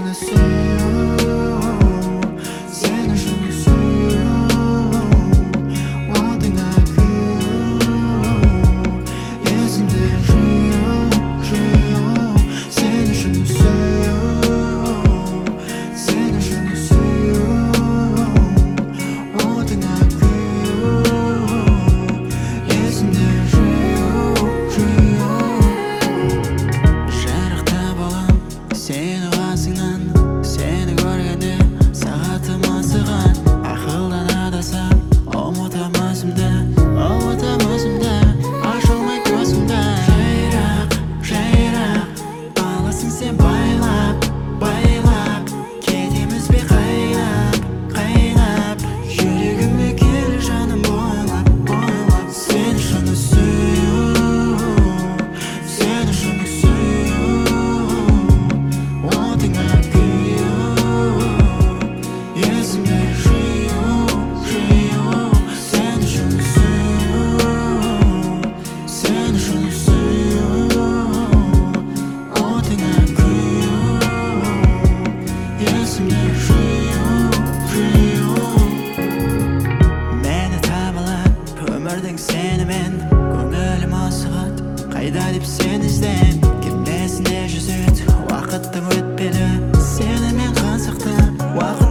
шыны сүйу, сені шыны сүйу, отыңа күйу, есімде жию, сені шыны сүйу, сені шыны сүйу, отыңа күйу, есімде жарықта болам сені қасыңнан, сені көргенде сағатым асыған, ақылдан адасам ұмытам өзімді, ашылмай көзімді. Жайрақ аласың сен байлап кетеміз бе қайнап, жүрегіме кел жаным бойлап, сені шыны сүйу, сені шыны сүйу, отыңа күйу, есімде жию, сені шыны сүйу, сені шыны сүйу, отыңа күйу, есімде жию. Мені табалап өмірдің сенімен, көңілім асығады, қайда деп сені ізден, кемесіне жүзет уақыттың өтпелі, сенімен қызықты уақыт